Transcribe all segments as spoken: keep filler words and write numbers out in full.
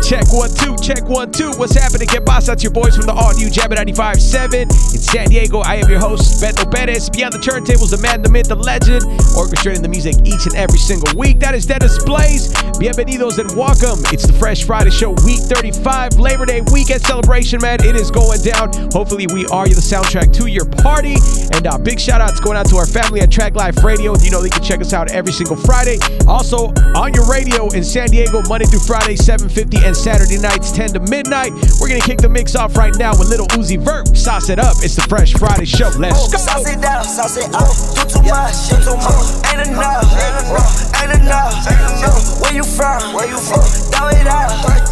Check one, two, check one, two. What's happening? Que pasa? That's your boys from the all-new Jabba ninety-five point seven in San Diego. I am your host, Beto Perez. Beyond the turntables, the man, the myth, the legend, orchestrating the music each and every single week. That is Dennis Blaze. Bienvenidos and welcome. It's the Fresh Friday Show, week thirty-five, Labor Day weekend celebration, man. It is going down. Hopefully, we are the soundtrack to your party. And uh, big shout outs going out to our family at Track Life Radio. You know, they can check us out every single Friday. Also, on your radio in San Diego, Monday through Friday, seven fifty, and Saturday nights, ten to midnight. We're going to kick the mix off right now with Little Uzi Vert. Sauce it up. It's the Fresh Friday Show. Let's go. Sauce it down, sauce it up. Do too much, do too much. Ain't enough, ain't enough, ain't enough. Where you from? Where you from? Throw it out.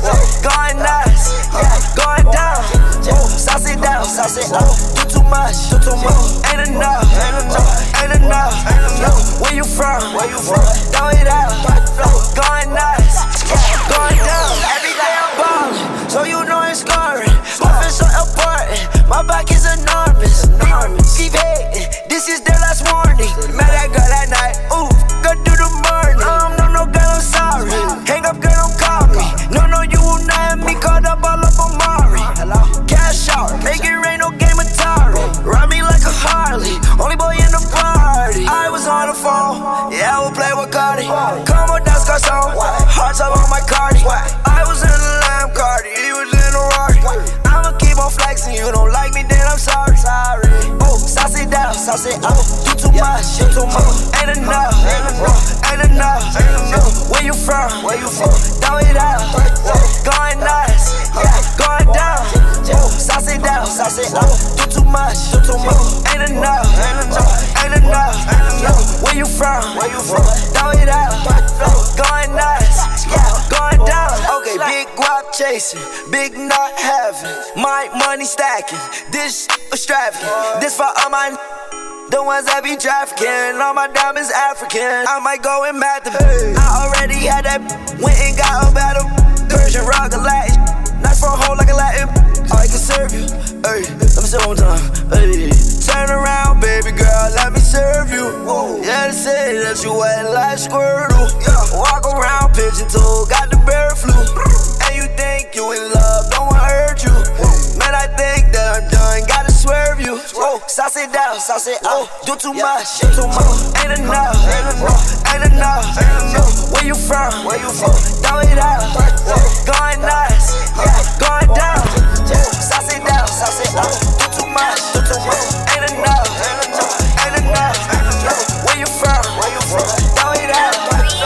Going nuts, going down. Sauce it down, sauce it up. Do too much, do too much. Ain't enough, ain't enough, ain't enough, ain't enough. Where you from? Where you from? Throw it out. Going nuts, going down. Every day I'm ballin', so you know it's scoring. My fist so important, my back is enormous. Keep hating, this is their last warning. Met that girl at night, ooh, go do the morning. Um, no, no, girl, I'm sorry. Hang up, girl, don't call me. No, no, you will not have me caught up all up on Mari. Cash out, make it rain, no game Atari. Ride me like a Harley, only boy in the party. I was on the phone, yeah, I would play with Cardi. Come on, that's Garcon, hearts up on my Cardi. I was in the Lamb Cardi, he was in the Rari. I'ma keep on flexing, you don't like me, then I'm sorry. Sorry. Oh, sauce it down, sauce it up. Do too much, do too much. Ain't enough, ain't enough, ain't enough, ain't enough. Where you from? Where you from? Throw it out. Going nuts, going down. Sauce it down, sauce it up. Do too much, do too much. Ain't enough, ain't enough, ain't enough, ain't enough. Where you from? Where you from? Throw it out. Going nuts, going down. Okay, big guap chasing, big not having. My money stacking, this extravagant. This for all my the ones that be trafficking. All my diamonds African. I might go and mad them. I already had that, went and got a battle. Persian rock a Latin, nice for a hole like a Latin. I can serve you, hey, let me say it one time, hey. Turn around, baby girl, let me serve you. Whoa. Yeah, they say that you wet like Squirtle. Yeah. Walk around pigeon toe, got the bird flu. And you think you in love, don't wanna hurt you. Whoa. Man, I think that I'm done, gotta swerve you. Whoa. Sauce it down, sauce it up. Do too much, do too much. Ain't enough, ain't enough, ain't enough, ain't enough. Where you from? Where you from? Throw it out. Going nuts, going down. Sauce it down, sauce it up. Do too much, do too much. Ain't enough, ain't enough, ain't enough, ain't enough. Where you from? Where you from? Throw it out.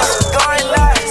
Going nuts.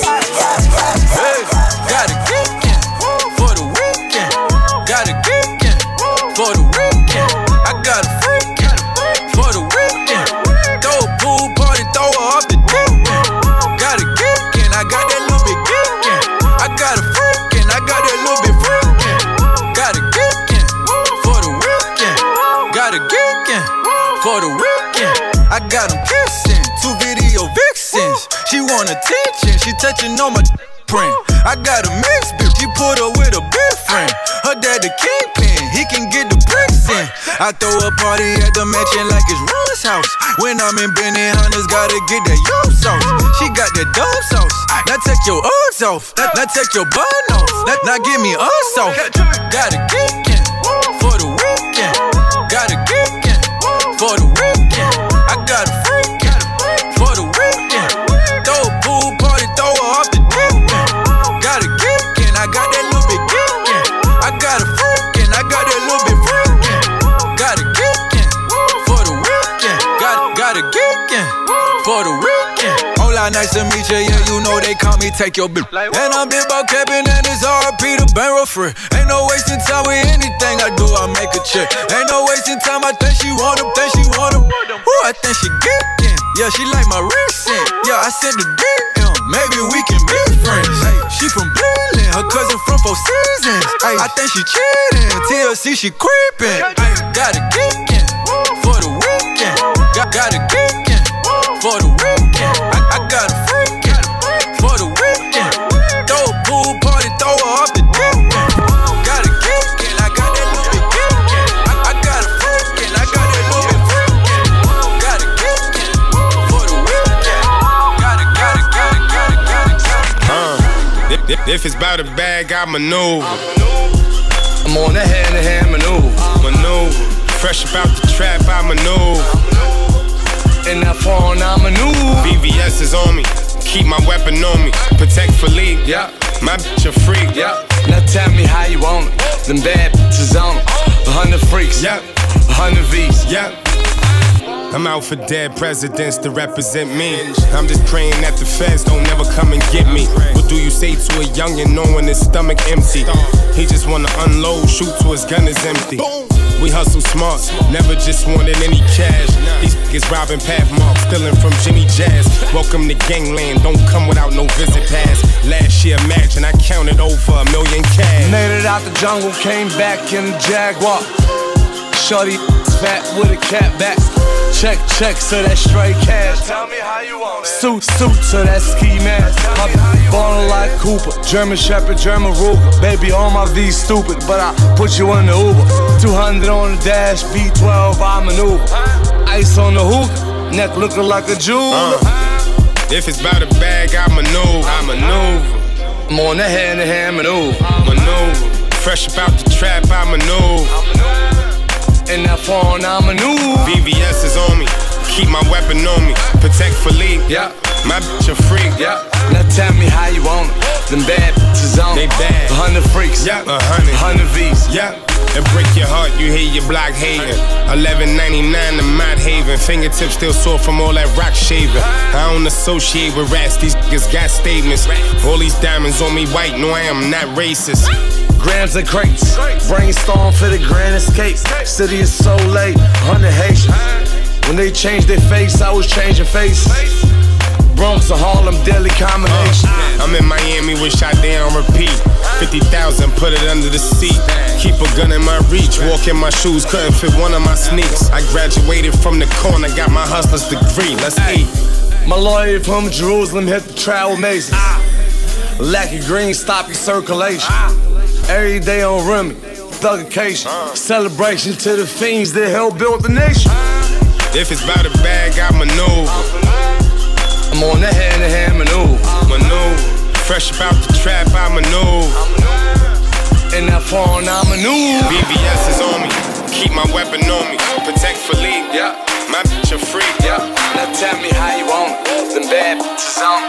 Hey, got a geekin' for the weekend. Got a geekin' for the weekend. I got a freakin' for the weekend. Throw a pool party, throw her off the deep end. Got a geekin', I got that little bit geekin'. I got a freakin', I got that little bit freakin'. Got a geekin' for the weekend. Got a geekin' for the weekend. I got them kissin', two video vixens. She want attention, she touching on my print. I got a mixed bitch, she put her with a big friend. Her dad the kingpin, he can get the bricks in. I throw a party at the mansion like it's Ron's house. When I'm in Benny Hunters, gotta get that yo sauce. She got that dove sauce. Now take your Uggs off. Now take your bun off. Now, now give me us off. Got a geekin' for the weekend. Got a geekin' for the weekend. I got a freakin' for the weekend. Throw a pool party, throw her off the deep end. Got a geekin', I got that little bit geekin'. I got a freakin', I got that little bit freakin'. Got a geekin' for the weekend. Got, got a geekin' for the weekend. Hola, nice to meet you, yeah, you know they call me take your bitch. And I'm big about Kevin and it's R P to Barrel Free. Ain't no wasting time with anything I do, I make a check. Ain't no wasting time, I think she want him, think she want him. Ooh, I think she geekin', yeah, she like my recent. Yeah, I sent the D M, maybe we can be friends. Hey, she from Berlin, her cousin from Four Seasons. Hey, I think she cheating, T L C she creepin'. Hey, got a geekin' for the weekend. Got, got a geekin' for the weekend. I, I got a freakin' for the weekend. Throw a pool party, throw her off the deep end. Got a geekin', I got that little bit geekin'. I, I got a freakin', I got that little bit freakin'. Got a geekin' for the weekend. Got it, got it, got it, got it, got it, got it. Uh, this, this If it's about a bag, I maneuver. I'm on the hand-to-hand maneuver. Maneuver. Fresh about the trap, I maneuver. In that phone, I maneuver. V V S is on me. Keep my weapon on me. Protect Philippe. Yeah. My bitch a freak. Yeah. Now tell me how you want it. Them bad bitches on it. A hundred freaks. Yep. A hundred V's. Yep. I'm out for dead presidents to represent me. I'm just praying that the feds don't never come and get me. What do you say to a youngin' knowing his stomach empty? He just wanna unload, shoot till his gun is empty. We hustle smart, never just wanted any cash. These niggas robbing Pathmark, stealing from Jimmy Jazz. Welcome to gangland, don't come without no visit pass. Last year, imagine I counted over a million cash. Made it out the jungle, came back in the Jaguar. Shorty fat with a cat back. Check, check, so that straight cash. Tell me how you want it. Suit, suit, so that ski mask. I'm ballin' like Cooper. German Shepherd, German Ruger. Baby, all my V's stupid, but I put you in the Uber. two hundred on the dash, V twelve, I maneuver. Ice on the hookah, neck looking like a jeweler. Uh, if it's about a bag, I maneuver. I maneuver. I'm on the hand-to-hand maneuver. Maneuver. Fresh about the trap, I maneuver. In that phone, I maneuver. V V S is on me. Keep my weapon on me. Protect Philippe. Yeah. My bitch a freak. Yeah. Now tell me how you want it. Them bad bitches on They bad. A hundred freaks. Yeah. A hundred. A hundred V's. Yeah. And break your heart, you hear your block hating. eleven ninety-nine to Mott Haven. Fingertips still sore from all that rock shaving. I don't associate with rats, these niggas got statements. All these diamonds on me white, no I am not racist. Grams and crates, brainstorm for the grand escape. City is so late, hundred Haitians. When they changed their face, I was changing faces. Bronx or Harlem, deadly combination. Uh, I'm in Miami with Sade on repeat. fifty thousand, put it under the seat. Keep a gun in my reach, walk in my shoes, couldn't fit one of my sneaks. I graduated from the corner, got my hustler's degree, let's eat. My lawyer from Jerusalem hit the travel mazes. Lackey green, stop your circulation. Every day on Remy, thuggication. Celebration to the fiends that helped build the nation. If it's about a bag, I maneuver. I'm on the hand-to-hand maneuver. Maneuver. Fresh about the trap, I maneuver. In that phone, I maneuver. V V S is on me. Keep my weapon on me. Protect Philippe. Yeah. My bitch a freak. Yeah. Now tell me how you want it. Them bad bitches on.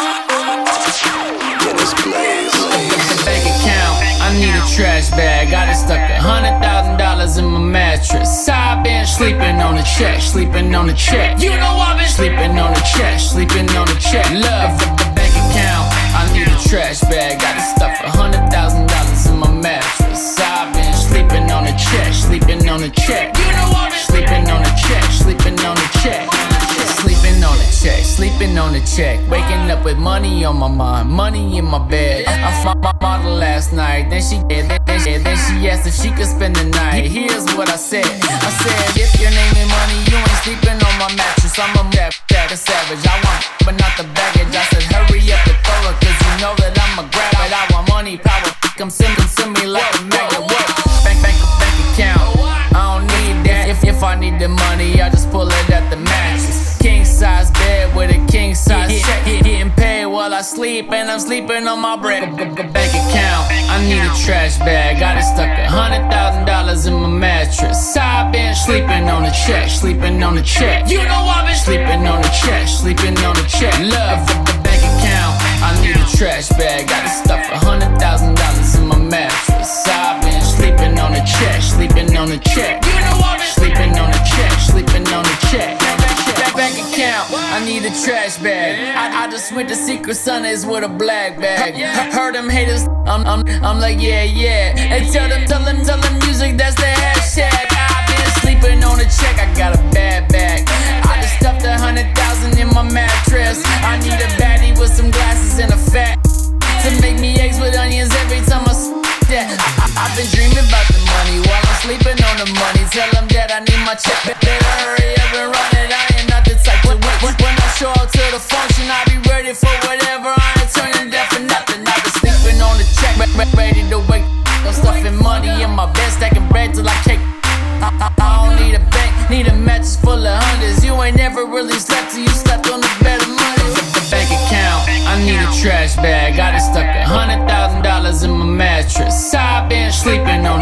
Dennis Blaze. Bank account, I need a trash bag. I just stuck a hundred thousand dollars in my mattress. I've been sleeping on the check, sleeping on the check. You know I've been sleeping on the check, sleeping on the check. Love the bank account, I need a trash bag. I just stuck a hundred thousand dollars in my mattress. I've been sleeping on the check, sleeping on the check. You know I've been sleeping on the check, sleeping on the check. Sleeping on the check, sleeping on the check. Waking up with money on my mind, money in my bed. I found my model last night, then she then, then, she, then she asked if she could spend the night. Here's what I said. I said, if your name is money, you ain't sleeping on my mattress. I'm a rap, rap, a savage. I want, but not the baggage. I said, hurry up and throw it, cause you know that I'ma grab it. I want money, power, come send, come send me like a magnet. What? Bank, bank, bank account. I don't need that. If, if I need the money, I just pull it at the mattress. King size bed with a king size check. Getting paid while I sleep, and I'm sleeping on my bread. Bank account, I need a trash bag. I just stuck a hundred thousand dollars in my mattress. I've been sleeping on the check, sleeping on the check. You know I've been sleeping on the check, sleeping on the check. Love the bank account, I need a trash bag. I just stuck a hundred thousand dollars in my mattress. I've been sleeping on the check, sleeping on the check. You know I've been sleeping on the check, sleeping on the check. Bank account, I need a trash bag. I, I just went to Secret Sundays with a black bag. He- heard them haters, I'm, I'm, I'm like, yeah, yeah. And tell them, tell them, tell them music, that's the hashtag. I've been sleeping on a check, I got a bad bag. I just stuffed a hundred thousand in my mattress. I need a baddie with some glasses and a fat to make me eggs with onions every time I s*** that. I, I've been dreaming about the money while I'm sleeping on the money. Tell them that I need my check, better hurry up and run it. I ain't not the type to wait. When, when I show up to the function, I be ready for whatever. I ain't turning down for nothing. I've been sleeping on the check, re- re- ready to wake. I'm stuffing money in my bed, stacking bread till I cake. I, I, I don't need a bank, need a mattress full of hundreds. You ain't never really slept till you slept on the bed of money. The bank account, I need a trash bag. I just stuck a hundred thousand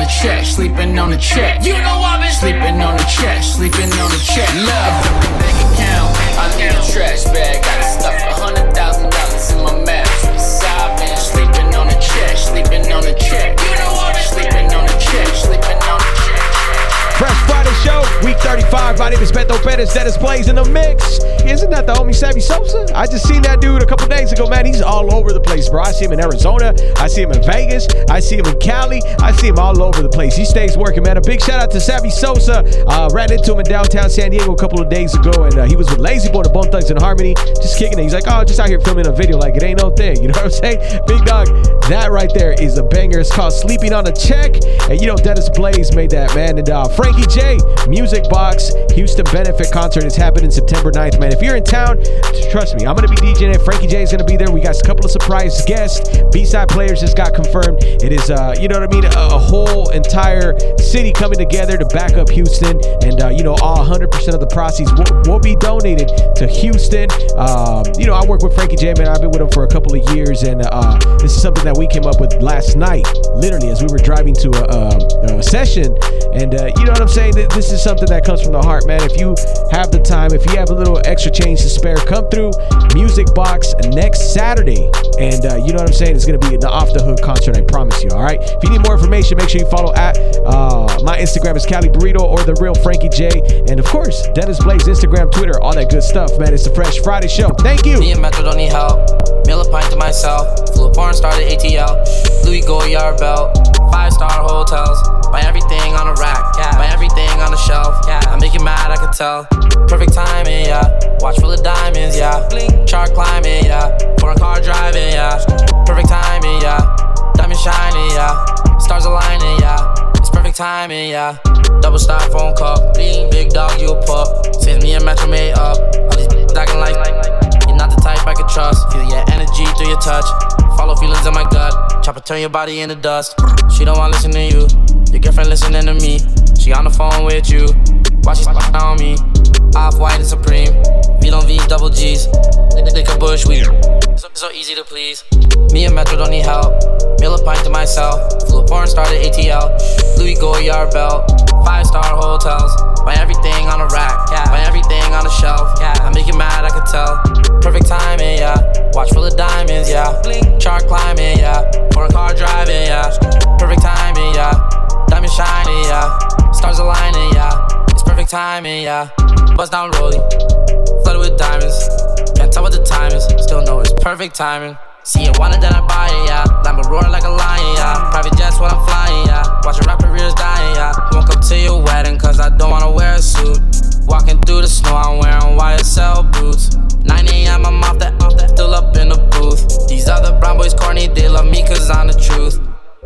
the check, sleeping on the check. You know I've been sleeping on the check, sleeping on the check. Love the bank account, I need a trash bag. Gotta stuff a hundred thousand dollars in my mattress. I've been sleeping on the check, sleeping on the check. You know I've been sleeping on the check, sleeping on the check. Fresh Friday Show, week thirty-five. My name is Beto Perez. Dennis Blaze in the mix. Isn't that the homie Sammy Sosa? I just seen that dude a couple days ago, man. He's all over the place, bro. I see him in Arizona. I see him in Vegas. I see him in Cali. I see him all over the place. He stays working, man. A big shout out to Sammy Sosa. Uh, ran into him in downtown San Diego a couple of days ago, and uh, he was with Lazy Boy, the Bone Thugs and Harmony, just kicking it. He's like, oh, just out here filming a video like it ain't no thing. You know what I'm saying? Big dog, that right there is a banger. It's called Sleeping on a Check. And you know, Dennis Blaze made that, man. And uh, Frankie J, Music Box, Houston Benefit Concert is happening September ninth, man. If you're in town, trust me, I'm going to be DJing it. Frankie J is going to be there. We got a couple of surprise guests. B-side players just got confirmed. It is, uh, you know what I mean, a, a whole entire city coming together to back up Houston. And, uh, you know, all one hundred percent of the proceeds will, will be donated to Houston. Um, you know, I work with Frankie J, man. I've been with him for a couple of years. And uh, this is something that we came up with last night, literally, as we were driving to a, a, a session. And, uh, you know what I'm saying? This is something that comes from the heart, man. If you have the time, if you have a little extra change to spare, come through Music Box next Saturday. And uh, you know what I'm saying? It's going to be an off the hook concert, I promise you, all right? If you need more information, make sure you follow at uh, my Instagram is Cali Burrito or The Real Frankie J. And of course, Dennis Blaze, Instagram, Twitter, all that good stuff, man. It's the Fresh Friday Show. Thank you. Me and Metro don't need help. Meal a pint to myself. Flew a porn star to A T L. Louis Goyard belt. Five-star hotels. Buy everything on a rack. Yeah. Buy everything on the shelf. Yeah. I make you mad, I can tell. Perfect timing, yeah. Watch full of diamonds, yeah. Chart climbing, yeah. Foreign car driving, yeah. Perfect timing, yeah. Diamond shining, yeah. Stars aligning, yeah. It's perfect timing, yeah. Double styrofoam cup. Big dog, you a pup. Since me and Metro made up. All these bitches acting like you're not the type I can trust. Feel your energy through your touch. Follow feelings in my gut. Chopper turn your body into dust. She don't wanna listen to you. Your girlfriend listening to me. She on the phone with you. Why she on me? Off-white and Supreme. V don't V, double G's. Lick a bush weed. So, so easy to please. Me and Metro don't need help. Meal a pint to myself. Flew a porn star to A T L. Louis Goyard belt. Five-star hotels. Buy everything on a rack. Yeah. Buy everything on the shelf. Yeah. I make you mad, I can tell. Perfect timing, yeah. Watch full of diamonds, yeah. Chart climbing, yeah. Foreign car driving, yeah. Perfect timing, yeah. Diamond shining, yeah. Stars aligning, yeah. It's perfect timing, yeah. Bust down rolling, flooded with diamonds. Can't tell what the time is, still know it's perfect timing. See it, wanted then I buy it, yeah. Lambo roaring like a lion, yeah. Private jets when I'm flying, yeah. Watch your rap careers dying, yeah. Won't come to your wedding, cause I don't wanna wear a suit. Walking through the snow, I'm wearing Y S L boots. nine a.m. I'm off that, off that, still up in the booth. These other brown boys corny, they love me cause I'm the truth.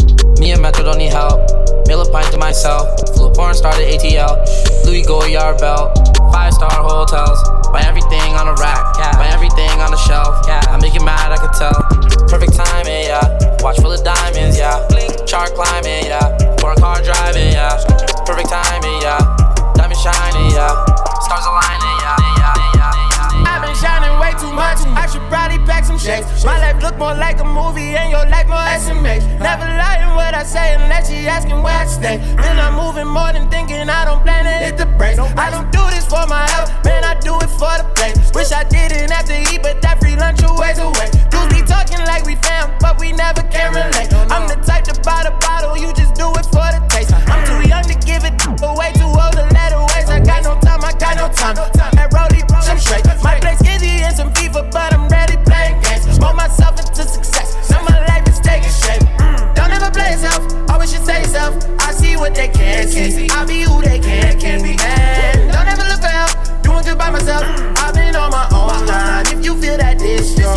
Me and Metro don't need help. Meal a pint to myself. Flew a porn star to A T L. Louis Goyard belt. Five-star hotels. Buy everything on a rack. Yeah. Buy everything on the shelf. Yeah. I make you mad, I can tell. Perfect timing, yeah. Watch full of diamonds, yeah. Chart climbing, yeah. Foreign car driving, yeah. Perfect timing, yeah. Diamond shining, yeah. Stars aligning, yeah. yeah, yeah, yeah. I've been shining way too much. I should probably pack some shakes. My life look more like a movie and your life more S M H. Never lying what I say unless she asking where I stay. Then I'm moving more than thinking. I don't plan to hit the brakes. I don't do this for my health, man. I do it for the play. Wish I didn't have to eat, but that free lunch always away. Dudes be talking like we fam, but we never can relate. I'm the type to buy the bottle, you just do it for the taste. I'm too young to give it away, too old to let it waste. I got no time, I got no time. At Rollie, I'm straight. My place Gizzy and some FIFA, but I'm ready playing games. Mold myself into success. Now my life is taking shape. Don't ever play yourself, always should say yourself. I see what they can't see. I be who they can't, can't be. Man, don't ever look for help. Doing good by myself. I've been on my own line. If you feel that this your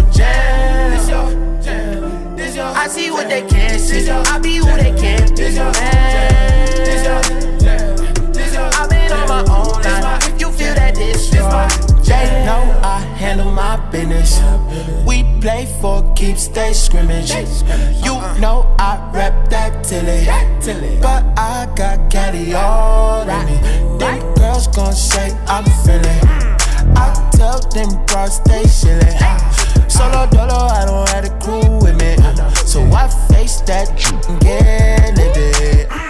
jam, I see what they can't see. I be who they can't be. I've been on my own line. If you feel that this your jam, know I handle my business. We play for keeps, stay scrimmage. You know I rep that Tilly, but I got Cali all in me. Them girls gon' say I'm feeling. I tell them bros stay chillin'. Solo dolo, I don't have the crew with me. So I face that and get it.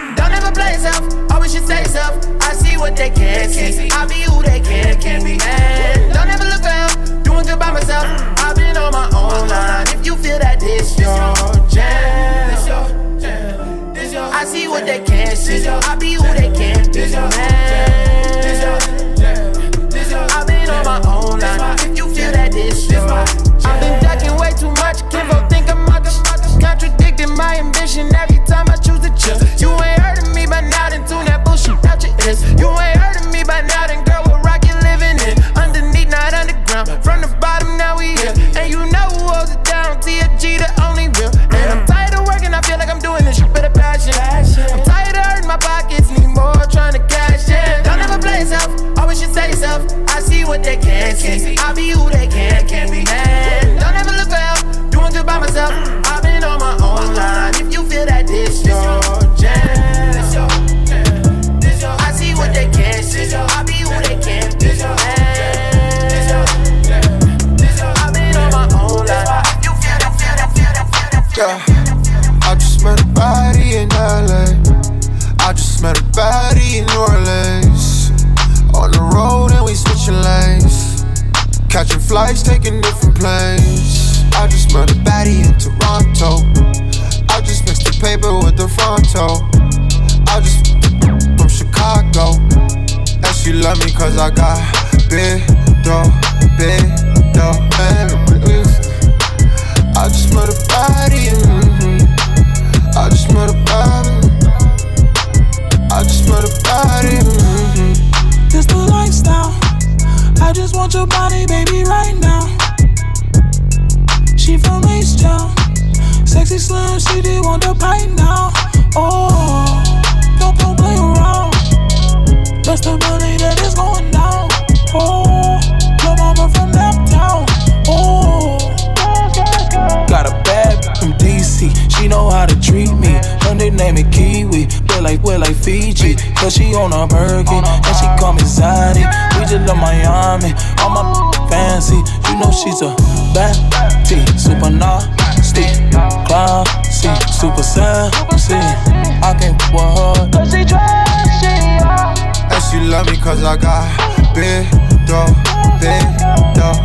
position every time I choose to chill. You ain't heard of me by now, then tune that bullshit out your ears. You ain't heard of me by now, then girl, what rock you living in? Underneath, not underground. From the bottom, now we here. And you know who holds it down. T F G, the only real. And I'm tired of working, I feel like I'm doing this shit with a passion. I'm tired of hurting my pockets, need more trying to cash in. Don't ever play yourself, always should say yourself. I see what they can't see, I'll be who they can't, can't be, man. Don't ever look for help, doing good by myself. I've been on my own line, if you feel that this your jam. I see what they can't see, I'll be who they can't be, man. I've been on my own line, if you feel that, feel that, feel that, feel that, feel that. Yeah, I just met a body in L A. I just met a body in New Orleans. On the road and we switching lanes, catching flights, taking different planes. I just met a baddie in Toronto. I just mixed the paper with the Fronto. I just from Chicago, and she love me cause I got big dough, big dough. I just met a baddie, mm-hmm. I just met a baddie. I just met a baddie, mm-hmm. This the lifestyle. I just want your body, baby, right now. She from H-Town, sexy slim, she did want the pipe now. Oh, don't, don't play around. That's the building that is going down. Oh, your mama from Naptown. Oh, got a bad from D C, she know how to treat me. Her nickname is Kiwi, play like, play like Fiji. Cause she on a Birkin, and she call me Zaddy. We just love Miami, all my fancy. You know she's a bad T, super nasty, classy, super sexy. I can't f with her, cause she trashy. And she love me cause I got big dough, big dough.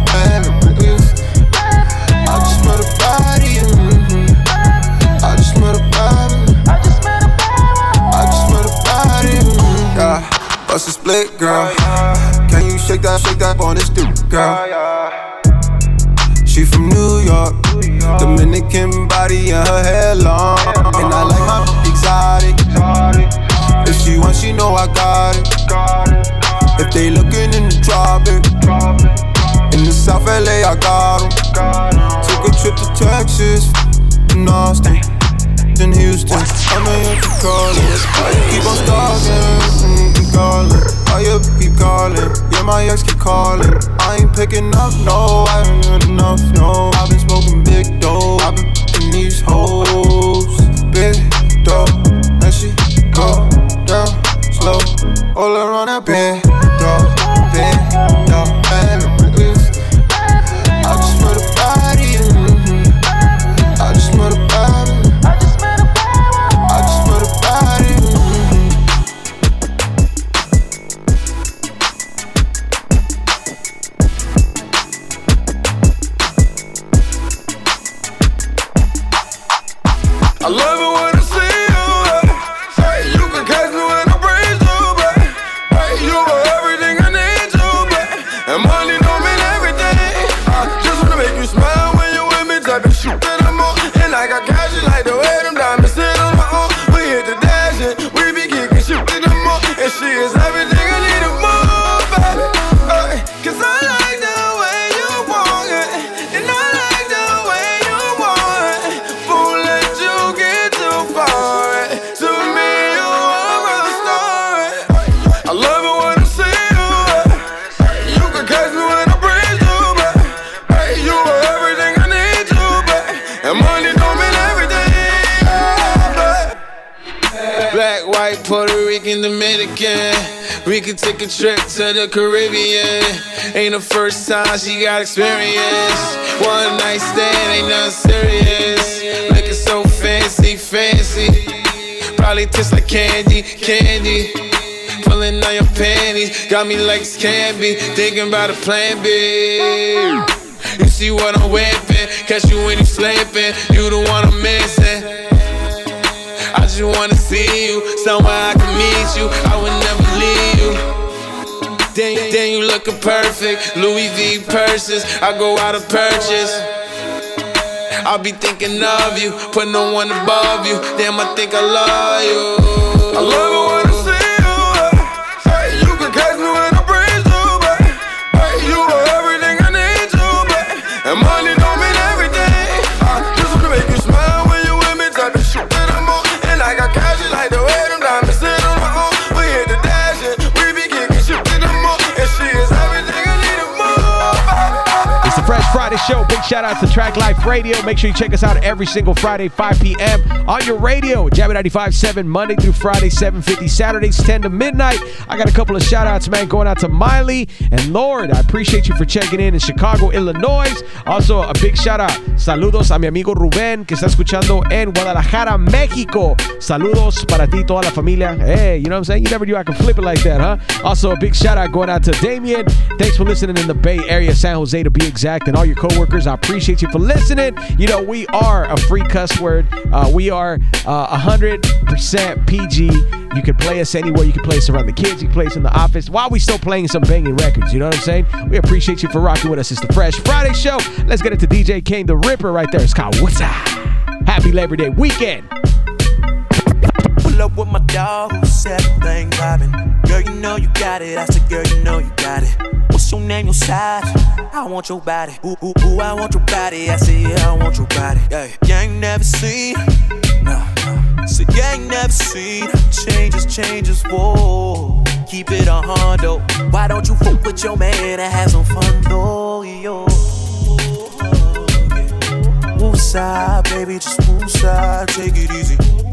I just met a body, mm-hmm. I just met a body. I just met a body. I just met a body, mm-hmm. Yeah, bust a split, girl. Can you shake that, shake that on this dude, girl? She from New York, Dominican body and her hair long. And I like my exotic. If she wants, she know I got it. If they looking in the tropic, in the South L A I got 'em. Took a trip to Texas, in Austin, in Houston. I know you keep calling, why you keep on stalking, keep calling, why you keep calling, yeah my ex keep calling. I ain't picking up, no, I ain't had enough, no. I've been smoking big dough, I've been picking these hoes, big dough, and she go down slow, all around that big dough, big dough, and I just met a body, mm-hmm. I just met a body. I just met a body. I just met a body, mm-hmm. I love it when I see you. Hey, you can catch me when I breathe you, babe. Hey, you are everything I need you, babe. And money don't mean everything. I just wanna make you smile when you with me, type of shit that I'm on. And I got cash, you like the way them diamonds sit on my arm. We hit the dash and we be kicking shit in the mall. And she is everything I need and more, baby. Hey, cause I like the way you walk it, and I like the way you want it. Won't let you get too far. To me, you are a star. I love it when I see you. You can catch me when I breathe you, babe. Hey, you are everything I need you, babe. And money don't mean everything, babe. Black, white, Puerto Rican, Dominican. We could take a trip to the Caribbean. Ain't the first time she got experience. One night stand, ain't nothing serious. Looking so fancy, fancy. Probably tastes like candy, candy. Pulling on your panties, got me like it's can be. Thinking about a plan B. You see what I'm whipping, catch you when you sleeping. You the one I'm missing. I just wanna see you, somewhere I can meet you. I would never leave you. Then, then you looking perfect, Louis V purses. I go out and purchase. I'll be thinking of you, put no one above you. Damn, I think I love you. I love it when I see you. Hey, you can catch me when I breathe you, babe. Hey, you are everything I need you, babe. And money don't mean everything. I just wanna make you smile when you with me, type of shit that I'm on. And I got cash, you like the way them diamonds sit on my own. We hit the dash and we be kicking shit to the moon. And she is everything I need to move. It's the Fresh Friday Show. Big shout out to Track Life Radio. Make sure you check us out every single Friday, five p.m. on your radio. Jabba ninety-five point seven, Monday through Friday, seven fifty, Saturdays, ten to midnight. I got a couple of shout outs, man, going out to Miley and Lord. I appreciate you for checking in in Chicago, Illinois. Also, a big shout out. Saludos a mi amigo Rubén, que está escuchando en Guadalajara, México. Saludos para ti, toda la familia. Hey, you know what I'm saying? You never knew I could flip it like that, huh? Also, a big shout out going out to Damien. Thanks for listening in the Bay Area, San Jose to be exact, and all your coworkers. I appreciate you for listening. You know, we are a free cuss word. Uh, we are uh, one hundred percent P G. You can play us anywhere. You can play us around the kids. You can play us in the office while we still playing some banging records. You know what I'm saying? We appreciate you for rocking with us. It's the Fresh Friday Show. Let's get it to D J Kane the Ripper right there. It's called What's Up? Happy Labor Day weekend. Pull up with my dog who said everything vibing. Girl, you know you got it. I said, girl, you know you got it. What's your name, your size? I want your body. Ooh, ooh, ooh, I want your body. I said, yeah, I want your body. Yeah, you ain't never seen. No, no. Said, you ain't never seen. Changes, changes, whoa. Keep it a hundo. Why don't you fuck with your man and have some fun, though, yo? Woosah, baby, just woosah, take it easy.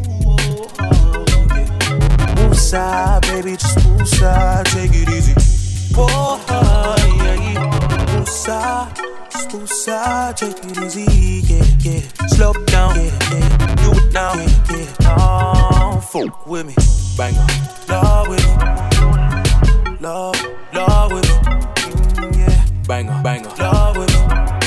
Woosah, baby, just woosah, take it easy. Oh, yeah, yeah. Woosah, just woosah, take it easy, yeah, yeah. Slow it down, yeah, yeah. Do it now, yeah, yeah. Don't fuck with me, bang on. Love with me, love, love with me, mm, yeah. Bang on, bang on, love with me.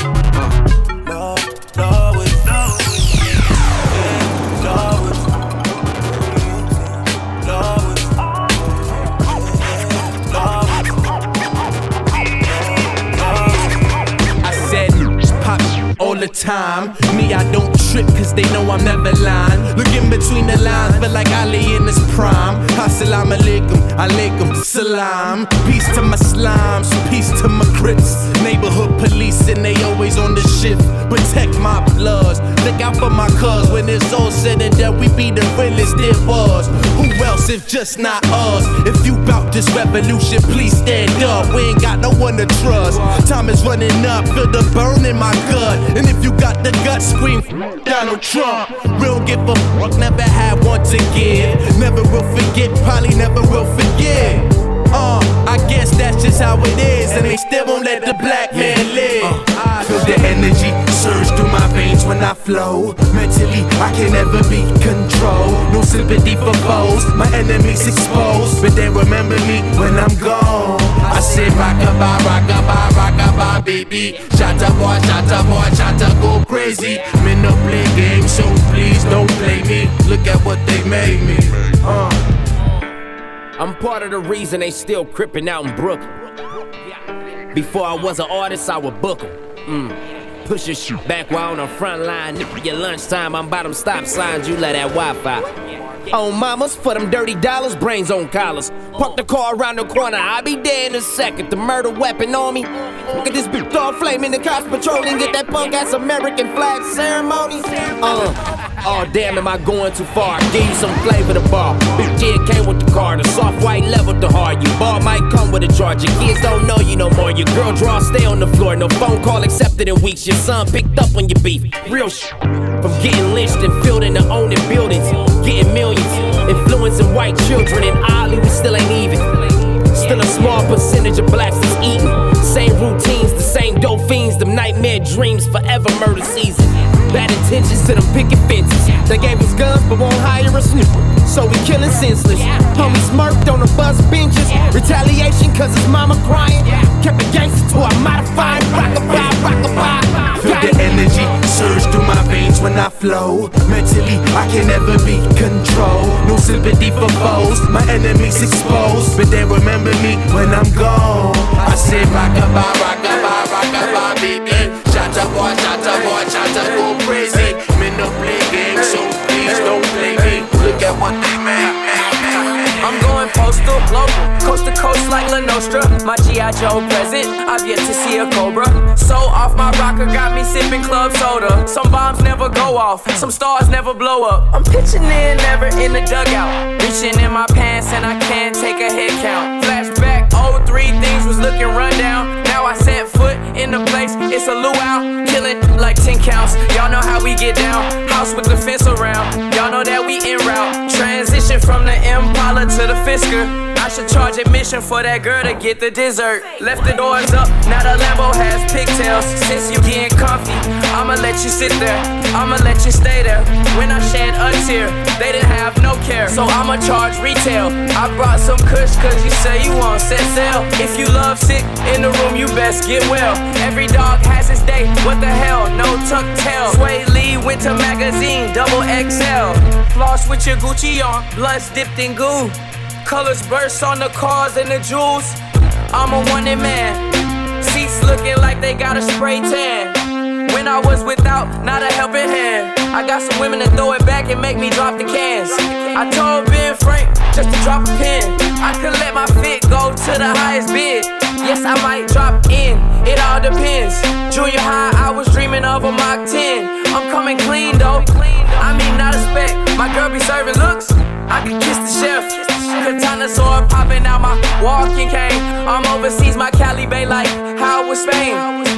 All the time, me I don't trip cause they know I'm never lying. Look in between the lines, feel like Ali in his prime. Assalamu alaikum, alaikum salam. Peace to my slimes, peace to my crips. Neighborhood police and they always on the shift. Protect my bloods, look out for my cuz. When it's all said and done, we be the realest there was. Who else if just not us? If you bout this revolution, please stand up. We ain't got no one to trust. Time is running up, feel the burn in my gut. And if you got the guts, scream Donald Trump. We don't give a fuck, never had one to give. Never will forget, probably never will forget. Uh, I guess that's just how it is. And they still won't let the black man live. uh, Feel the energy surge through my veins when I flow. Mentally, I can never be controlled. No sympathy for foes, my enemies exposed. But they remember me when I'm gone. I say rockabye, rockabye, rockabye, baby. Shatta boy, shatta boy, shatta go crazy. Men no play games, so please don't play me. Look at what they made me. Uh. I'm part of the reason they still crippin' out in Brooklyn. Before I was an artist, I would book 'em. Mm. Push your shit back while on the front line. Your lunchtime, I'm by them stop signs, you let that Wi-Fi. On mamas, for them dirty dollars, brains on collars. Park the car around the corner, I'll be there in a second. The murder weapon on me. Look at this bitch all flaming, the cops patrolling. Get that punk ass American flag ceremony. Uh, oh damn, am I going too far? Give you some flavor to bar. Big kid came with the car, the soft white leveled the hard. Your bar might come with a charge. Your kids don't know you no more. Your girl draw, stay on the floor. No phone call accepted in weeks. Your son picked up on your beef. Real shit. From getting lynched and filled into owning buildings. Getting millions. Influencing white children. And oddly, we still ain't even. Still a small percentage of blacks that's eating. Same routines, the same dope fiends. Them nightmare dreams, forever murder season. Bad intentions to them picket fences. They gave us guns but won't hire a snooper. So we killing senseless. Homies murked on the bus benches. Retaliation cause his mama crying. Kept it gangster till I modified. Rockabye, rockabye. Feel the energy surge through my veins when I flow. Mentally, I can never be controlled. No sympathy for foes, my enemies exposed. But they remember me when I'm gone. I say rockabye, rockabye. high, rock a Bobby. Shot up, boy, shot up, boy, shot up, go crazy. Me no play games, so please don't play me. Look at what they made. I'm going postal, local, coast to coast like La Nostra. My G I. Joe present, I've yet to see a Cobra. So off my rocker, got me sipping club soda. Some bombs never go off, some stars never blow up. I'm pitching in, never in the dugout. Reaching in my pants and I can't take a head count. Flashback, oh three, things was looking rundown. Now I set foot in the place, it's a luau. Killing like ten counts, y'all know how we get down. House with the fence around, y'all know that we en route. Transition from the Impala to the Fisker. I should charge admission for that girl to get the dessert. Left the doors up, now the Lambo has pigtails. Since you getting comfy, I'ma let you sit there, I'ma let you stay there. When I shed a tear, they didn't have no care, so I'ma charge retail. I brought some kush cause you say you want set sail. If you love sick in the room, you best get well. Every dog has its day, what the hell, no tuck tail. Sway Lee, Winter Magazine, double X L. Floss with your Gucci on, blunts dipped in goo. Colors burst on the cars and the jewels. I'm a wanted man. Seats looking like they got a spray tan. When I was without, not a helping hand. I got some women to throw it back and make me drop the cans. I told Ben Frank just to drop a pin. I could let my fit go to the highest bid. Yes, I might drop in, it all depends. Junior high, I was dreaming of a Mach ten. I'm coming clean though, I mean not a spec. My girl be serving looks, I can kiss the chef. Katana sword popping out my walking cane. I'm overseas, my Cali Bay like how was Spain.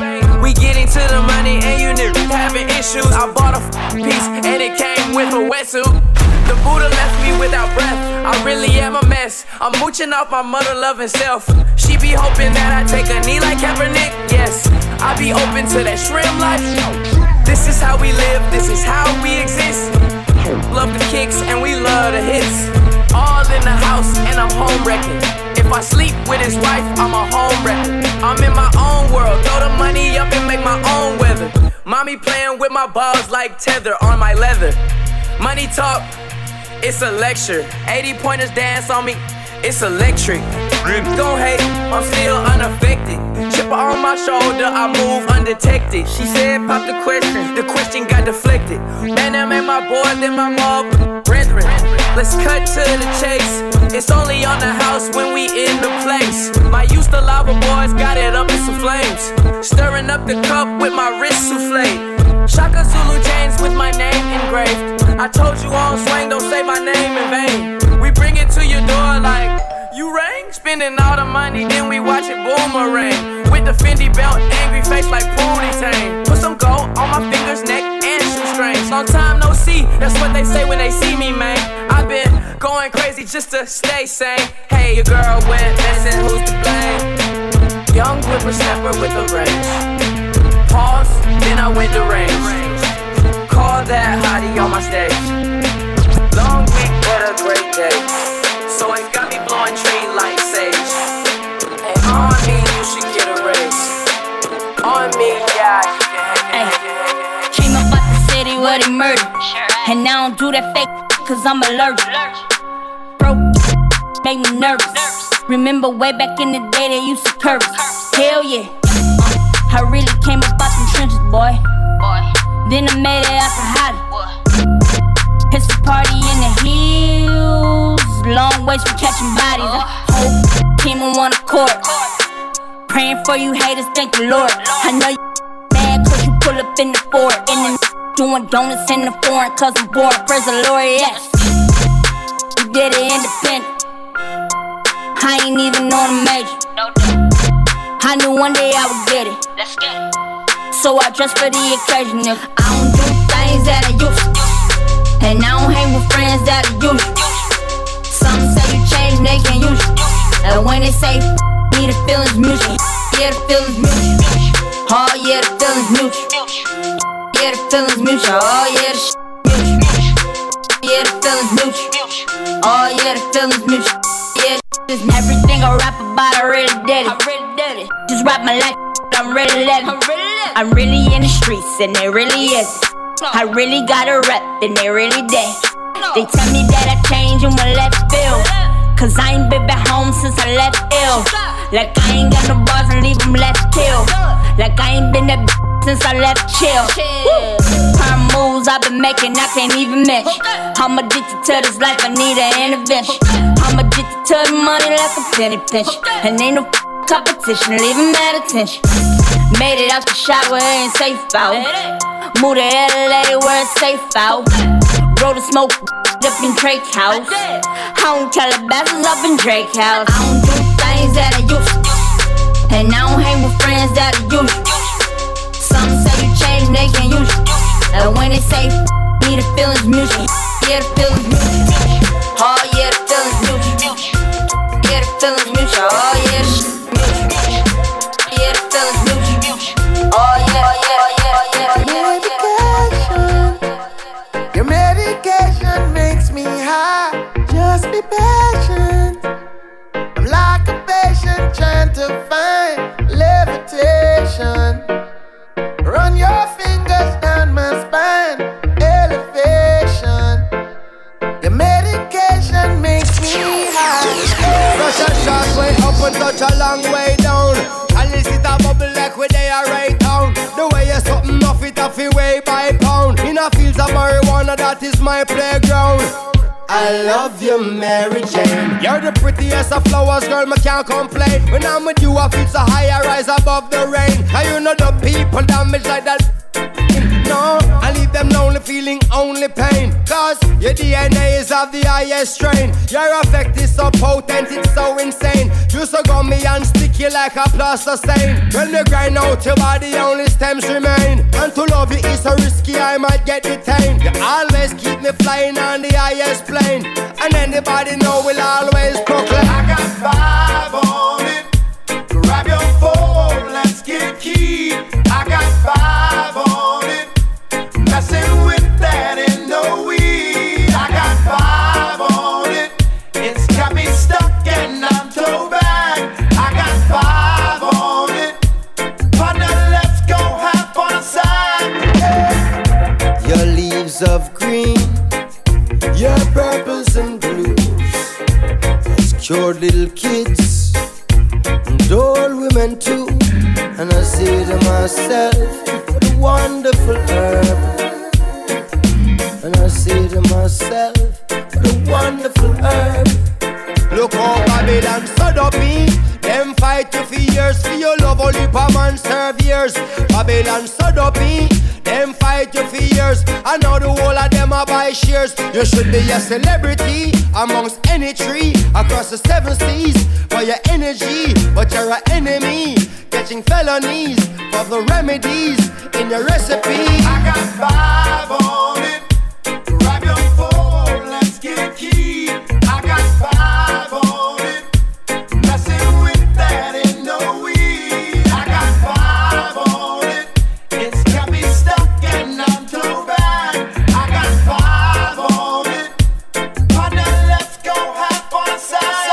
We getting to the money and you niggas having issues. I bought a f- piece and it came with a wetsuit. The Buddha left me without breath, I really am a mess. I'm mooching off my mother loving self. She be hoping that I take a knee like Kaepernick. Yes, I be open to that shrimp life. This is how we live, this is how we exist. Love the kicks and we love the hits. All in the house and I'm home wrecking. If I sleep with his wife, I'm a home wrecker. I'm in my own world, throw the money up and make my own weather. Mommy playing with my balls like tether on my leather. Money talk, it's a lecture. eighty pointers dance on me, it's electric. Gon' hate, I'm still unaffected. Chipper on my shoulder, I move undetected. She said, pop the question, the question got deflected. Man, that made my boy, then my mom, brethren. Let's cut to the chase. It's only on the house when we in the place. My used to lava boys got it up in some flames. Stirring up the cup with my wrist souffle. Shaka Zulu chains with my name engraved. I told you on swing, don't say my name in vain. We bring it to your door like, you rang? Spending all the money, then we watch it boomerang. With the Fendi belt, angry face like Pootie Tang. Put some gold on my fingers, neck, and shoestrings. Long time no see, that's what they say when they see me, man. I've been going crazy just to stay sane. Hey, your girl went missing, who's to blame? Young whippersnapper with a range. Pause, then I went to range. Call that hottie on my stage. Long week, but a great day. So it got me blowing tree like sage. And on me, you should get a raise. On me, yeah, you can hang it. Came up out the city where they murdered. And I don't do that fake cause I'm allergic. Broke make me nervous. Remember way back in the day they used to curse. Hell yeah, I really came up out them trenches, boy. Then I made it out the Holly. It's a party in the hills. Long ways from catching bodies. A whole team on one accord. Praying for you haters, thank the Lord. I know you mad cause you pull up in the Ford. And then doing donuts in the foreign cause I'm bored. Praise the Lord, yes. We did it independent. I ain't even on a major. I knew one day I would get it. So I dress for the occasion. If I don't do things that I used to, and I don't hang with friends that are usual. Some say you change, they can't use you. And when they say me, the feelings mutual. Yeah, the feelings mutual. Oh yeah, the feelings mutual. Yeah, the feelings mutual. Oh yeah, the shit mutual. Yeah, the feelings mutual. Oh yeah, the feelings mutual. Yeah, just everything I rap about, I really did it. I really did it. Just rap my life, I'm really living. I'm really in the streets, and they really is. I really got a rep, and they really dead. They tell me that I changed in my left field, cause I ain't been back home since I left ill. Like I ain't got no bars and leave them left till. Like I ain't been that b- since I left chill. Her moves I've been making, I can't even mention. I'm addicted to this life, I need an intervention. I'm addicted to the money like a penny pinch. And ain't no competition, leaving mad attention. Made it out the shower and safe out. Moved to L A where it's safe out. Roll the smoke up in Drake house. I don't Calabasas up in Drake house. I don't do things that I used to. And I don't hang with friends that are usual. Some say you change, they can't use you. And when they say me, the feelings mutual. Yeah, the feelings mutual. Oh yeah, the feelings mutual. Yeah, the feelings mutual. Oh yeah, the shit mutual. Yeah, the feelings mutual. Oh yeah, oh yeah, oh yeah, oh yeah, oh yeah, oh yeah. Your medication makes me high. Just be patient. I'm like a patient trying to find levitation. Run your fingers down my spine. Elevation. Your medication makes me high. Such a short way up and such a long way down. And this is a bubble like where they are right down. The way you're something off it off it way by pound. In a fields of marijuana, that is my playground. I love you, Mary Jane. You're the prettiest of flowers, girl, me can't complain. When I'm with you, I feel so high, I rise above the rain. And you know the people damage like that. No, I leave them lonely, feeling only pain. Cause your D N A is of the highest strain. Your effect is so potent, it's so insane. You so gummy and sticky like a plaster stain. When you grind out your body, only stems remain. And to love you is so risky, I might get detained. You always keep me flying on the highest plane. And anybody know will always proclaim I got five on it. Grab your phone, let's get key. I got five on it. Messing with that in the weed. I got five on it. It's got me stuck and I'm too bad. I got five on it. Partner, let's go have fun side. Yeah. Your leaves of green, your purples and blues. There's cured little kids and old women too. And I say to myself, what a wonderful herb. And I say to myself, what a wonderful herb. Look how Babylon stood up me. Them fight you for years, for your love only per man serve years. Babylon stood up me. Them fight you for years. I know the whole of them are buy shares. You should be a celebrity amongst any tree across the seven seas for your energy, but you're an enemy, catching felonies for the remedies in your recipe. I got five on it. Grab your phone, let's get key. I got five on it. Messing with that in the weed. I got five on it. It's got me stuck and I'm too bad. I got five on it. Partner, let's go have fun side.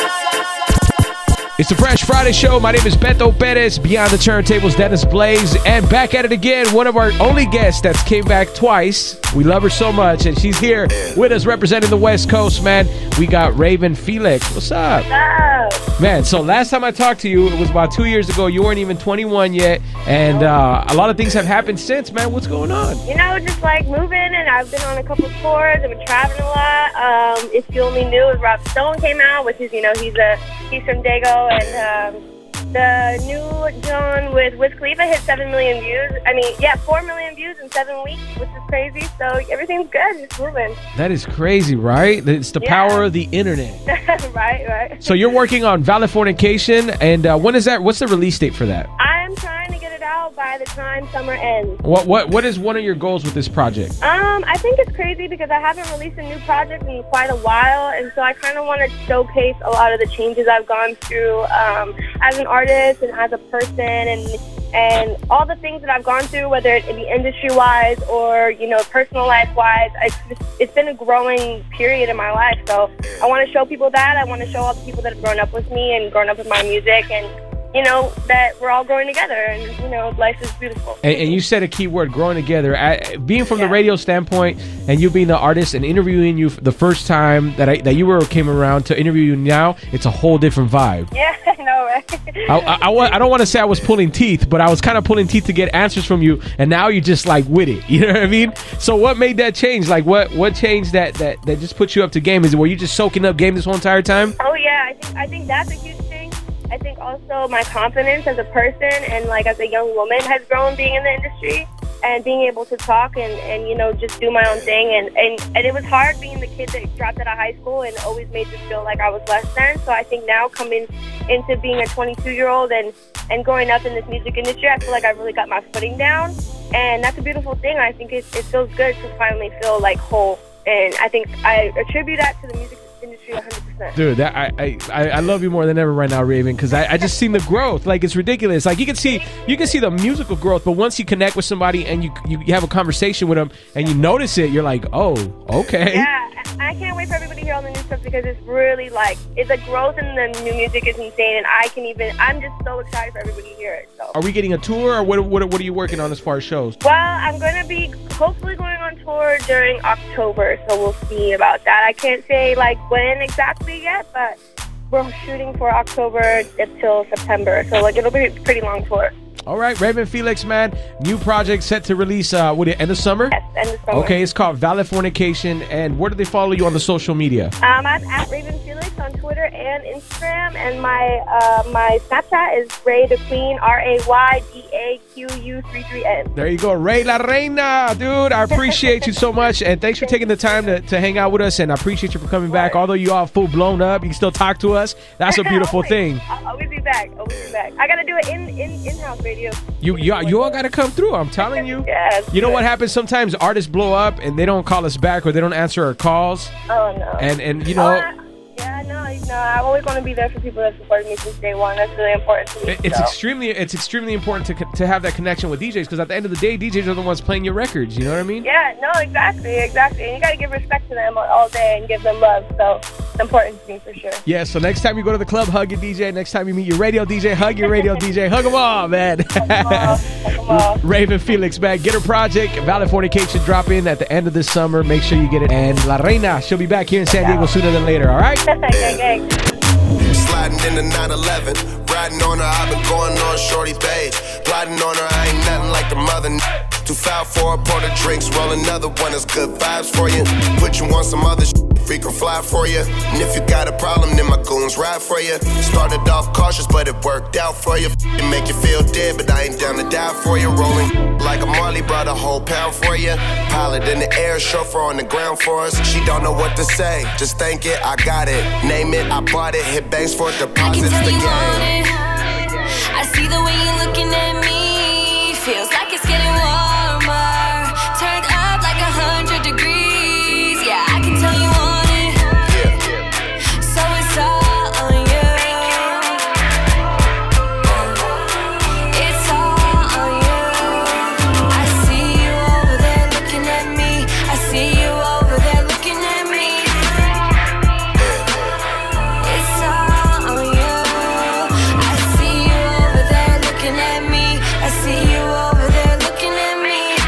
It's the Fresh Friday Show. My name is Beto Perez. Beyond the Turntables, Dennis Blaze. And back at it again, one of our only guests that's came back twice. We love her so much, and she's here with us representing the West Coast, man. We got Raven Felix. What's up? What's up? Man, so last time I talked to you, it was about two years ago. You weren't even twenty-one yet, and uh, a lot of things have happened since, man. What's going on? You know, just like moving, and I've been on a couple tours. I've been traveling a lot. Um, if you only knew, Rob Stone came out, which is, you know, he's a he's from Dago, and um, the new John with Wiz Khalifa hit seven million views. I mean, yeah, four million views in seven weeks, which is crazy. So everything's good, it's moving. That is crazy, right? It's the Yeah. power of the internet. right, right. So you're working on Californication, and uh, when is that? What's the release date for that? I'm trying to get it out by the time summer ends. What what what is one of your goals with this project? Um, I think it's crazy because I haven't released a new project in quite a while, and so I kind of want to showcase a lot of the changes I've gone through um, as an artist and as a person, and and all the things that I've gone through, whether it be industry-wise or, you know, personal life-wise. It's just, it's been a growing period in my life, so I want to show people that. I want to show all the people that have grown up with me and grown up with my music, and you know, that we're all growing together, and you know, life is beautiful. And, and you said a key word, growing together. I, being from yeah. the radio standpoint, and you being the artist and interviewing you the first time that I that you were came around to interview you now, it's a whole different vibe. Yeah, I know, right? I, I, I, I don't want to say I was pulling teeth, but I was kind of pulling teeth to get answers from you, and now you're just like with it. You know what I mean? So what made that change? Like what what changed that that that just put you up to game? Is it were you just soaking up game this whole entire time? Oh yeah, I think I think that's a huge thing. I think also my confidence as a person and like as a young woman has grown being in the industry and being able to talk and, and you know, just do my own thing. And, and, and it was hard being the kid that dropped out of high school and always made me feel like I was less than. So I think now coming into being a twenty-two-year-old and, and growing up in this music industry, I feel like I really got my footing down. And that's a beautiful thing. I think it, it feels good to finally feel like whole. And I think I attribute that to the music industry one hundred percent. Dude, that I, I I love you more than ever right now, Raven, because I, I just seen the growth. Like, it's ridiculous. Like, you can see you can see the musical growth, but once you connect with somebody and you you, you have a conversation with them and you notice it, you're like, oh, okay. Yeah, I can't wait for everybody to hear all the new stuff because it's really like it's the growth in the new music is insane, and I can even I'm just so excited for everybody to hear it. So. Are we getting a tour, or what what what are you working on as far as shows? Well, I'm going to be hopefully going on tour during October, so we'll see about that. I can't say like when exactly yet, but we're shooting for October until September, so like it'll be a pretty long tour. All right, Raven Felix, man. New project set to release, uh, what, end of summer? Yes, end of summer. Okay, it's called Valid Fornication. And where do they follow you on the social media? Um, I'm at Raven Felix on Twitter and Instagram. And my uh, my Snapchat is Ray the Queen, R A Y D A Q U three three N. There you go, Ray La Reina. Dude, I appreciate you so much. And thanks for taking the time to, to hang out with us. And I appreciate you for coming back. Although you all full blown up, you can still talk to us. That's a beautiful always, thing. I'll always be back. Always be back. I got to do it in, in, in-house radio. You you, you all got to come through. I'm telling you. Yes. You know what happens? Sometimes artists blow up and they don't call us back or they don't answer our calls. Oh, no. And, and you know. Uh, yeah, no, no. I always want to be there for people that supported me since day one. That's really important to me. It, it's so. extremely it's extremely important to to have that connection with D Js because at the end of the day, D Js are the ones playing your records. You know what I mean? Yeah, no, exactly, exactly. And you got to give respect to them all day and give them love. So it's important to me for sure. Yeah, so next time you go to the club, hug your D J. Next time you meet your radio D J, hug your radio D J. Hug them all, man. Hug them all. Hug them all. Raven Felix, man. Get her project, Valid Fornication, drop in at the end of this summer. Make sure you get it. And La Reina, she'll be back here in San Diego sooner than later, all right? gang, gang. Sliding in the nine eleven, riding on her, I've been going on shorty page. Plotting on her, I ain't nothing like the mother. Too foul for a pour the drinks, roll another one, it's good vibes for you. Put you on some other shit, freak or fly for you. And if you got a problem, then my goons ride for you. Started off cautious, but it worked out for you. It make you feel dead, but I ain't down to die for you. Rolling like a Marley, brought a whole pound for you. Pilot in the air, chauffeur on the ground for us. She don't know what to say, just think it, I got it. Name it, I bought it, hit banks for deposits, the game. I see the way you're looking at me, feels like it's getting warmer, turned up like a hundred degrees. Yeah, I can tell you want it, so it's all on you. It's all on you. I see you over there looking at me. I see you over there looking at me. It's all on you. I see you over there looking at me. I see you over there looking at me.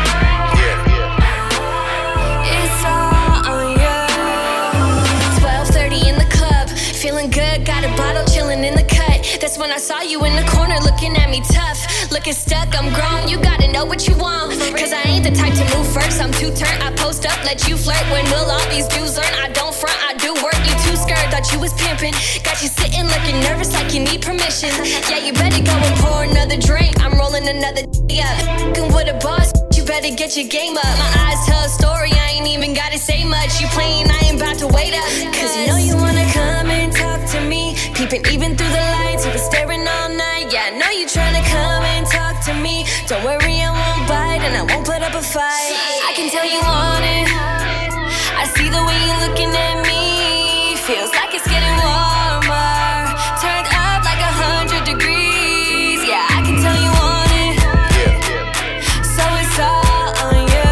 It's all on you. twelve thirty in the club, feeling good, got a bottle chilling in the cut. That's when I saw you in the corner looking at me tough. Looking stuck, I'm grown, you gotta know what you want. Cause I ain't the type to move first, I'm too turned. I post up, let you flirt. When will all these dudes learn? I don't front, I do work. You too scared, thought you was pimping. Got you sitting looking nervous like you need permission. Yeah, you better go and pour another drink. I'm rolling another d up. Fucking with a boss, you better get your game up. My eyes tell a story, I ain't even gotta say much. You playing, I ain't about to wait up. Cause you know you wanna come and talk to me. Peeping even through the lights, you been staring all night. Yeah, I know you tryna come and talk to me. Don't worry, I won't bite and I won't put up a fight. I can tell you want it. I see the way you're looking at me. Feels like it's getting warmer, turned up like a hundred degrees. Yeah, I can tell you want it, so it's all on you.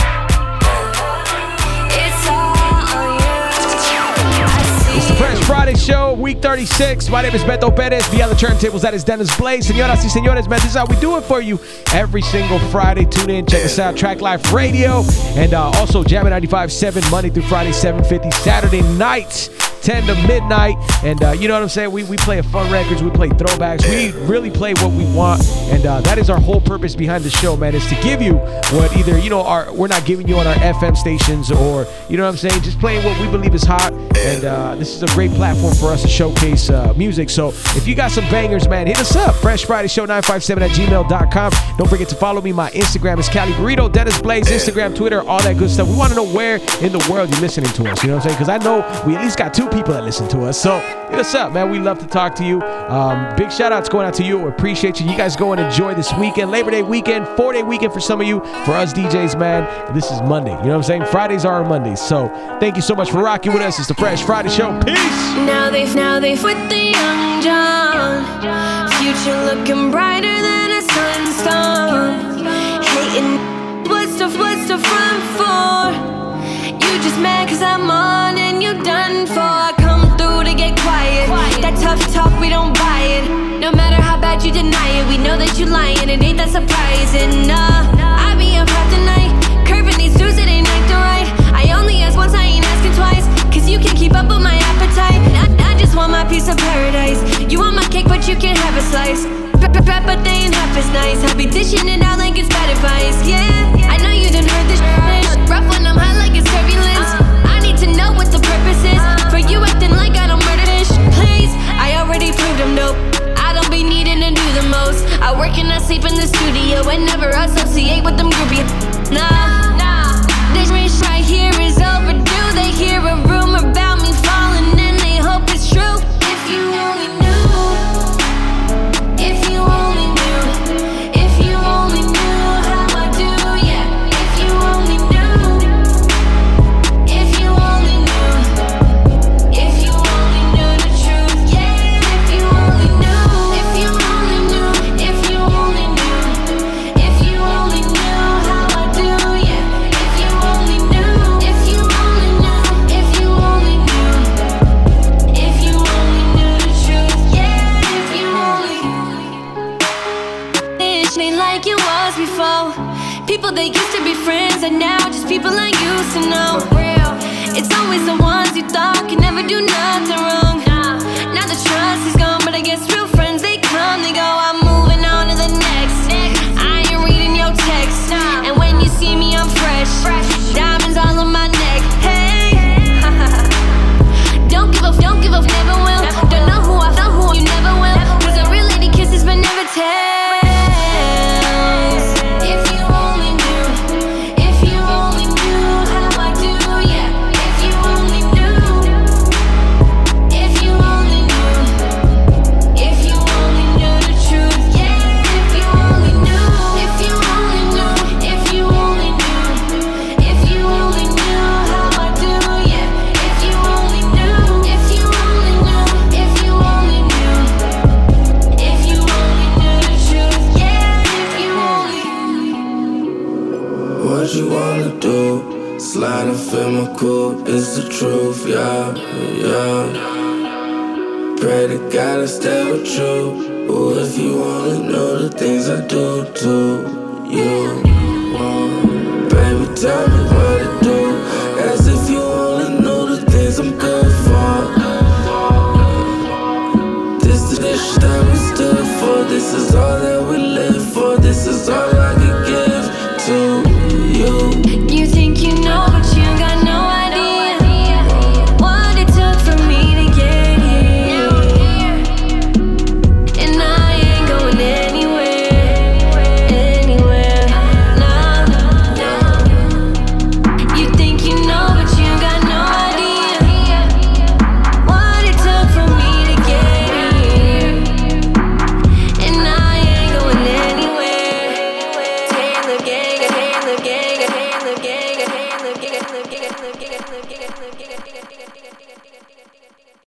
It's all on you. I see It's the Fresh Friday Friday show, week thirty-six. My name is Beto Perez. Beyond the turntables, that is Dennis Blaze. Señoras y señores, man, this is how we do it for you every single Friday. Tune in, check us out, Track Life Radio, and uh, also Jammin' ninety-five point seven, Monday through Friday, seven fifty, Saturday nights, ten to midnight. And uh, you know what I'm saying? We we play fun records, we play throwbacks, we really play what we want. And uh, that is our whole purpose behind the show, man, is to give you what either, you know, our we're not giving you on our F M stations, or, you know what I'm saying, just playing what we believe is hot. And uh, this is a great platform for us to showcase uh, music. So if you got some bangers, man, hit us up. Fresh Friday Show nine five seven at gmail dot com. Don't forget to follow me. My Instagram is Cali Burrito, Dennis Blaze, Instagram, Twitter, all that good stuff. We want to know where in the world you're listening to us. You know what I'm saying? Because I know we at least got two people that listen to us. So hit us up, man. We love to talk to you. Um, big shout outs going out to you. We appreciate you. You guys go and enjoy this weekend, Labor Day weekend, four day weekend for some of you. For us D Js, man, this is Monday. You know what I'm saying? Fridays are our Mondays. So thank you so much for rocking with us. It's the Fresh Friday Show. Peace. Now they've now they've with the young John. Future looking brighter than a sunstone. Hating, what's the what's the front for? You just mad cause I'm on and you done for. I come through to get quiet. That tough talk, we don't buy it. No matter how bad you deny it, we know that you lying. It ain't that surprising, nah. I be up half the night, curving these dudes, it ain't like the right. I only ask once, I ain't asking twice, cause you can't keep up with my appetite. I, I just want my piece of paradise. You want my cake, but you can't have a slice. Rap, but they ain't half as nice. I be dishing it out like it's bad advice. Yeah, I know you done heard this shit. Rough when I'm high like it's turbulence. I need to know what the purpose is. For you acting like I don't murder this. Please, I already proved I'm dope. I don't be needing to do the most. I work and I sleep in the studio and never associate with them groupies. Nah, nah. This race right here is overdue. They hear a rumor about me falling and they hope it's true. If you only knew. If you only knew. If you only knew how I do, yeah. If you only knew. If you only knew. If you only knew the truth, yeah. If you only knew. If you only knew. If you only knew. If you only knew how I do, yeah. If you only knew. If you only knew. If you only knew. If you only knew the truth, yeah. If you only. It ain't like it was before. People that used to be friends are now just people I used to know. For real. It's always the ones you thought could never do nothing wrong. Nah. Now the trust is gone, but I guess real friends, they come, they go. I'm moving on to the next. I ain't reading your text. And when you see me, I'm fresh. Diamonds all on my neck. Hey. Don't give a, don't give a, never will. Don't know who I, know who you never will. Cause a real lady kisses but never tells. If you only knew. If you only knew how I do, yeah. If you only knew. If you only knew. If you only knew the truth, yeah. If you only knew. If you only knew. If you only knew. If you only knew how I do, yeah. If you only knew. If you only knew. If you only knew. If you only knew the truth, yeah. If you only. What you wanna do? Slide and feel my cool, it's the truth, yeah, yeah. Pray to God I stay with you. Ooh, if you wanna know the things I do to you, oh, baby, tell me